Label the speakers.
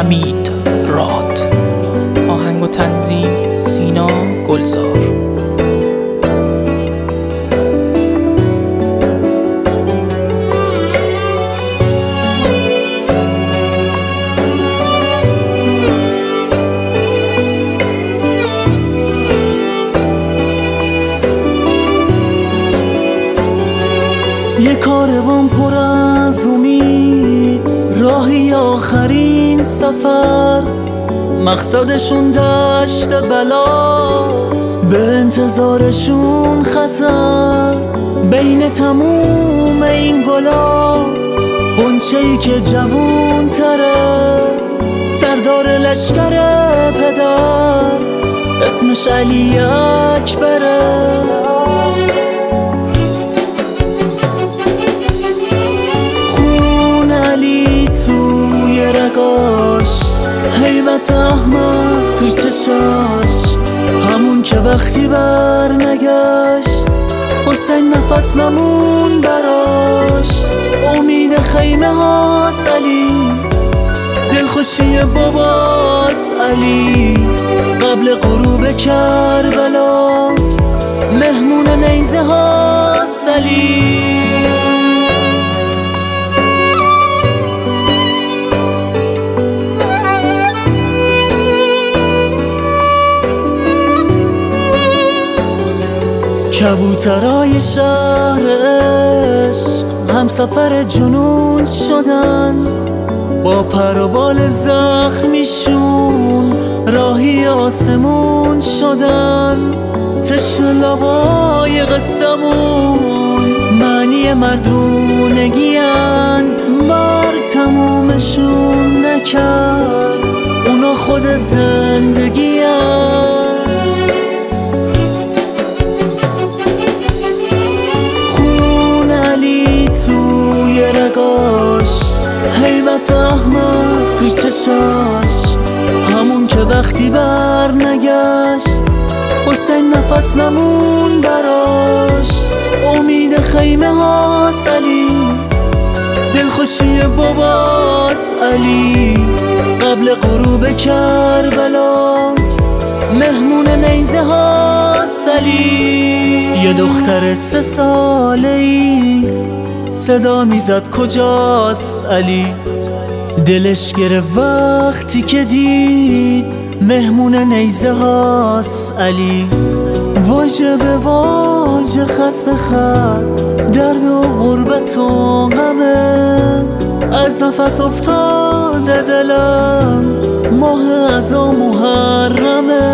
Speaker 1: حمید راد. آهنگ و تنظیم سینا گلزار.
Speaker 2: یه کاروان پر از امید، راهی آخرین سفر، مقصدشون دشت بلا، به انتظارشون خطر. بین تموم این گلا غنچه‌ای که جوون تره، سردار لشکر پدر، اسمش علی اکبره. هیبت احمد تو چشاش، همون که وقتی بر نگشت حسین نفس نمون براش. امید خیمه هاست علی، دلخوشی باباست علی، قبل غروب کربلا مهمون نیزه هاست علی. کبوترای شهر عشق همسفر جنون شدن، با پر و بال زخمیشون راهی آسمون شدن. تشنه لبای قصمون معنی مردونگیان، مرگ تمومشون نکرد اونا خود زندگیان. هیبت احمد تو چشاش، همون که وقتی بر نگشت حسین نفس نمون براش. امید خیمه هاست علی، دلخوشی باباست علی، قبل غروب کربلا مهمون نیزه هاست علی. یه دختر 3 ساله‌ای صدا میزد کجاست علی، دلش گرفت وقتی که دید مهمون نیزه هاست علی. واژه به واژه خط به خط درد و غربت و غمه، از نفس افتاده دلم ماه از محرمه.